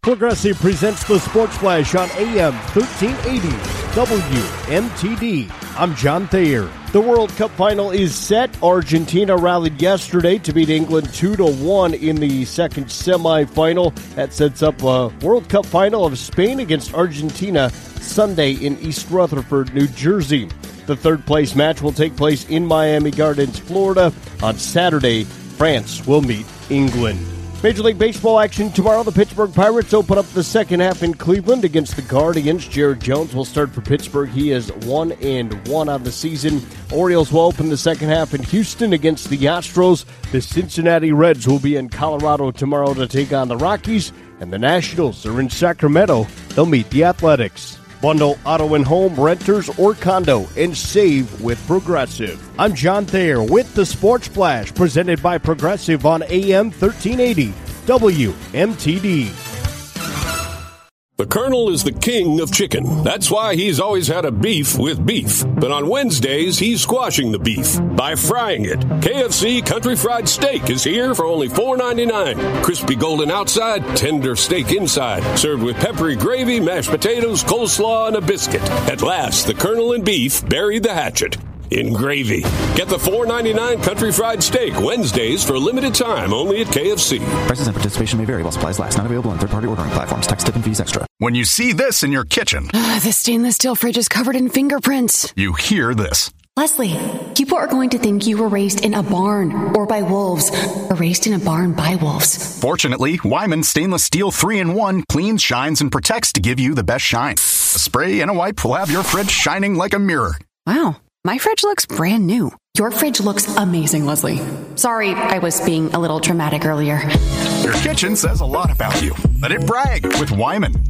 Progressive presents the Sports Flash on AM 1380 WMTD. I'm John Thayer. The World Cup final is set. Argentina rallied yesterday to beat England 2-1 in the second semifinal. That sets up a World Cup final of Spain against Argentina Sunday in East Rutherford, New Jersey. The third-place match will take place in Miami Gardens, Florida. On Saturday, France will meet England. Major League Baseball action tomorrow. The Pittsburgh Pirates open up the second half in Cleveland against the Guardians. Jared Jones will start for Pittsburgh. He is 1-1 on the season. Orioles will open the second half in Houston against the Astros. The Cincinnati Reds will be in Colorado tomorrow to take on the Rockies. And the Nationals are in Sacramento. They'll meet the Athletics. Bundle auto and home, renters, or condo, and save with Progressive. I'm John Thayer with the Sports Flash, presented by Progressive on AM 1380 WMTD. The Colonel is the king of chicken. That's why he's always had a beef with beef. But on Wednesdays, he's squashing the beef by frying it. KFC Country Fried Steak is here for only $4.99. Crispy golden outside, tender steak inside. Served with peppery gravy, mashed potatoes, coleslaw, and a biscuit. At last, the Colonel and beef buried the hatchet in gravy. Get the $4.99 Country Fried Steak Wednesdays for a limited time only at KFC. Prices and participation may vary while supplies last. Not available on third-party ordering platforms. Tax, tip, and fees extra. When you see this in your kitchen, the stainless steel fridge is covered in fingerprints. You hear this. Leslie, people are going to think you were raised in a barn or by wolves, or raised in a barn by wolves. Fortunately, Wyman Stainless Steel 3-in-1 cleans, shines, and protects to give you the best shine. A spray and a wipe will have your fridge shining like a mirror. Wow. My fridge looks brand new. Your fridge looks amazing, Leslie. Sorry, I was being a little dramatic earlier. Your kitchen says a lot about you. Let it brag with Wyman.